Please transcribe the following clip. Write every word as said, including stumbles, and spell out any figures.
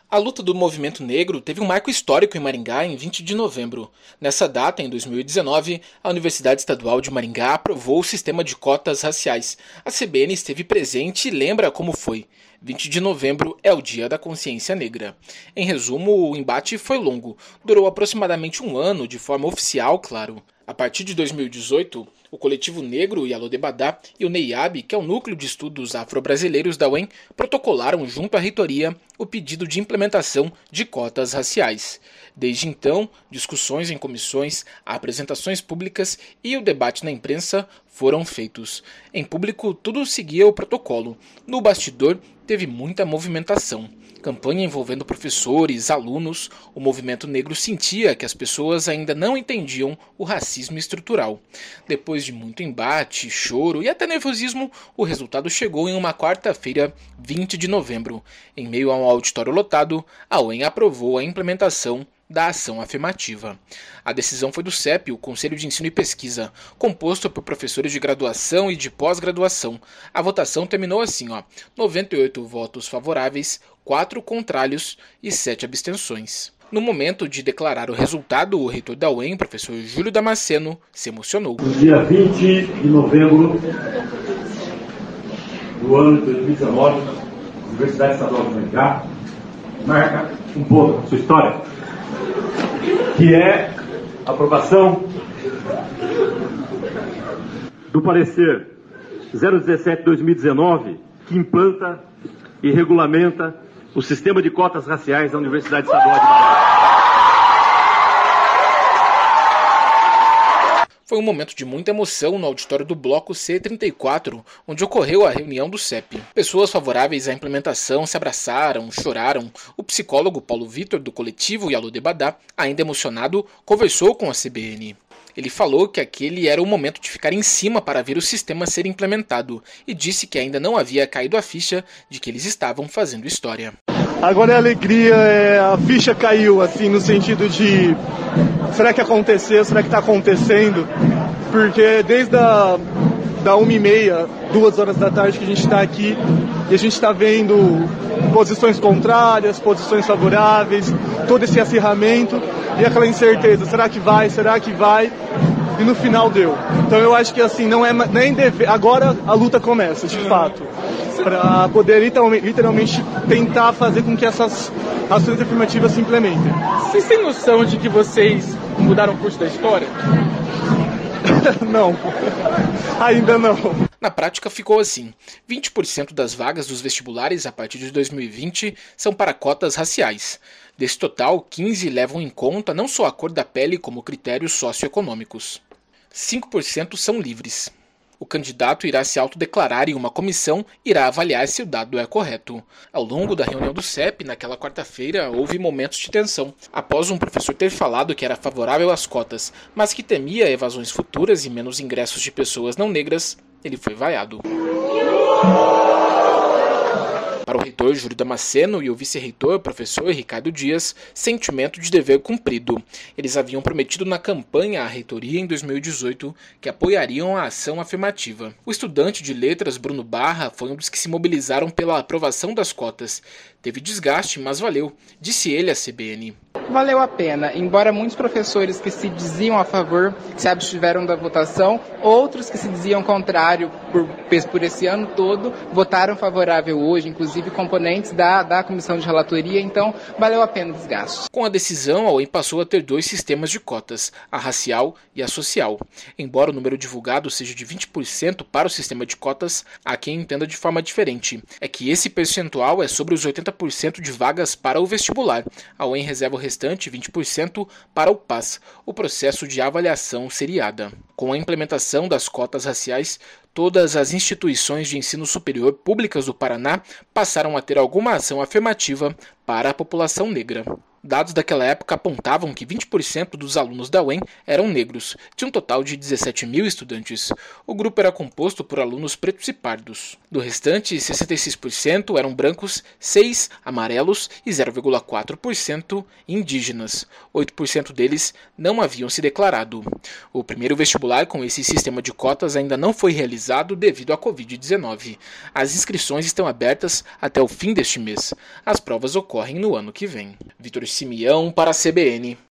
A luta do movimento negro teve um marco histórico em Maringá em vinte de novembro. Nessa data, em dois mil e dezenove, a Universidade Estadual de Maringá aprovou o sistema de cotas raciais. A C B N esteve presente e lembra como foi. vinte de novembro é o Dia da Consciência Negra. Em resumo, o embate foi longo. Durou aproximadamente um ano, de forma oficial, claro. A partir de dois mil e dezoito, o Coletivo Negro Yalodebadá e o NEIAB, que é o Núcleo de Estudos Afro-Brasileiros da U E M, protocolaram junto à reitoria o pedido de implementação de cotas raciais. Desde então, discussões em comissões, apresentações públicas e o debate na imprensa foram feitos. Em público, tudo seguia o protocolo. No bastidor, teve muita movimentação. Campanha envolvendo professores, alunos, o movimento negro sentia que as pessoas ainda não entendiam o racismo estrutural. Depois de muito embate, choro e até nervosismo, o resultado chegou em uma quarta-feira, vinte de novembro. Em meio a um auditório lotado, a U E M aprovou a implementação da ação afirmativa. A decisão foi do C E P, o Conselho de Ensino e Pesquisa, composto por professores de graduação e de pós-graduação. A votação terminou assim, ó, noventa e oito votos favoráveis, quatro contrários e sete abstenções. No momento de declarar o resultado, o reitor da U E M, professor Júlio Damasceno, se emocionou. No dia vinte de novembro do ano de dois mil e dezenove, a Universidade Estadual de Maringá marca um ponto na sua história, que é a aprovação do parecer zero dezessete barra dois mil e dezenove, que implanta e regulamenta o sistema de cotas raciais da Universidade Estadual de Maringá. Foi um momento de muita emoção no auditório do Bloco C trinta e quatro, onde ocorreu a reunião do C E P. Pessoas favoráveis à implementação se abraçaram, choraram. O psicólogo Paulo Vitor, do coletivo Yalodebadá, ainda emocionado, conversou com a C B N. Ele falou que aquele era o momento de ficar em cima para ver o sistema ser implementado e disse que ainda não havia caído a ficha de que eles estavam fazendo história. Agora é alegria, é, a ficha caiu, assim, no sentido de será que aconteceu, será que está acontecendo? Porque desde a da uma e meia, duas horas da tarde que a gente está aqui e a gente está vendo posições contrárias, posições favoráveis, todo esse acirramento e aquela incerteza, será que vai, será que vai? E no final deu. Então eu acho que assim, não é nem dever, agora a luta começa, de fato, para poder literalmente tentar fazer com que essas ações afirmativas se implementem. Vocês têm noção de que vocês mudaram o curso da história? Não, ainda não. Na prática ficou assim, vinte por cento das vagas dos vestibulares a partir de dois mil e vinte são para cotas raciais. Desse total, quinze levam em conta não só a cor da pele como critérios socioeconômicos. cinco por cento são livres. O candidato irá se autodeclarar e uma comissão irá avaliar se o dado é correto. Ao longo da reunião do C E P, naquela quarta-feira, houve momentos de tensão. Após um professor ter falado que era favorável às cotas, mas que temia evasões futuras e menos ingressos de pessoas não negras, ele foi vaiado. Para o reitor Júlio Damasceno e o vice-reitor, professor Ricardo Dias, sentimento de dever cumprido. Eles haviam prometido na campanha à reitoria em dois mil e dezoito que apoiariam a ação afirmativa. O estudante de letras Bruno Barra foi um dos que se mobilizaram pela aprovação das cotas. Teve desgaste, mas valeu, disse ele à C B N. Valeu a pena, embora muitos professores que se diziam a favor se abstiveram da votação, outros que se diziam contrário por, por esse ano todo, votaram favorável hoje, inclusive componentes da, da comissão de relatoria, então valeu a pena o desgaste. Com a decisão, a U E M passou a ter dois sistemas de cotas, a racial e a social. Embora o número divulgado seja de vinte por cento para o sistema de cotas, há quem entenda de forma diferente. É que esse percentual é sobre os oitenta por cento de vagas para o vestibular. A U E M reserva o restante vinte por cento para o P A S, o processo de avaliação seriada. Com a implementação das cotas raciais, todas as instituições de ensino superior públicas do Paraná passaram a ter alguma ação afirmativa para a população negra. Dados daquela época apontavam que vinte por cento dos alunos da U E M eram negros, de um total de dezessete mil estudantes. O grupo era composto por alunos pretos e pardos. Do restante, sessenta e seis por cento eram brancos, seis por cento amarelos e zero vírgula quatro por cento indígenas. oito por cento deles não haviam se declarado. O primeiro vestibular com esse sistema de cotas ainda não foi realizado devido à covid dezenove. As inscrições estão abertas até o fim deste mês. As provas ocorrem no ano que vem. Vitor Simeão para a C B N.